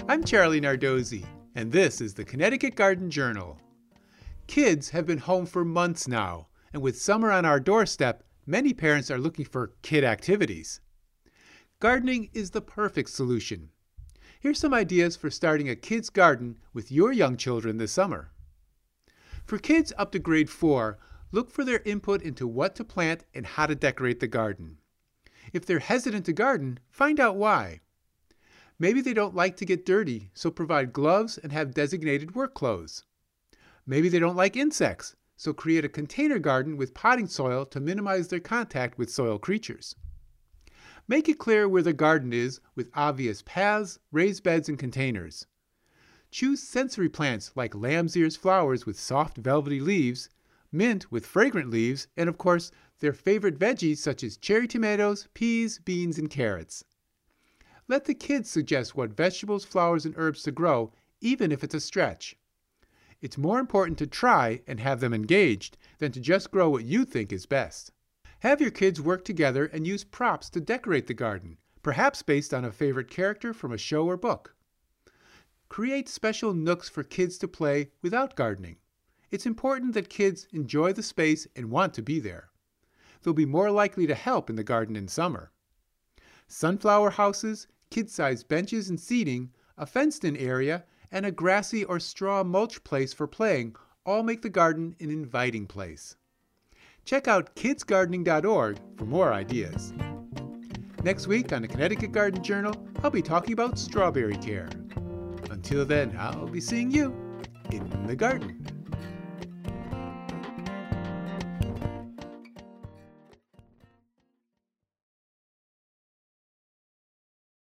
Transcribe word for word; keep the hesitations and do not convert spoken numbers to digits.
I'm Charlie Nardozzi, and this is the Connecticut Garden Journal. Kids have been home for months now, and with summer on our doorstep, many parents are looking for kid activities. Gardening is the perfect solution. Here's some ideas for starting a kid's garden with your young children this summer. For kids up to grade four, look for their input into what to plant and how to decorate the garden. If they're hesitant to garden, find out why. Maybe they don't like to get dirty, so provide gloves and have designated work clothes. Maybe they don't like insects, so create a container garden with potting soil to minimize their contact with soil creatures. Make it clear where the garden is with obvious paths, raised beds, and containers. Choose sensory plants like lamb's ears flowers with soft velvety leaves, mint with fragrant leaves, and of course, their favorite veggies such as cherry tomatoes, peas, beans, and carrots. Let the kids suggest what vegetables, flowers, and herbs to grow, even if it's a stretch. It's more important to try and have them engaged than to just grow what you think is best. Have your kids work together and use props to decorate the garden, perhaps based on a favorite character from a show or book. Create special nooks for kids to play without gardening. It's important that kids enjoy the space and want to be there. They'll be more likely to help in the garden in summer. Sunflower houses, kid-sized benches and seating, a fenced-in area, and a grassy or straw mulch place for playing all make the garden an inviting place. Check out kids gardening dot org for more ideas. Next week on the Connecticut Garden Journal, I'll be talking about strawberry care. Until then, I'll be seeing you in the garden.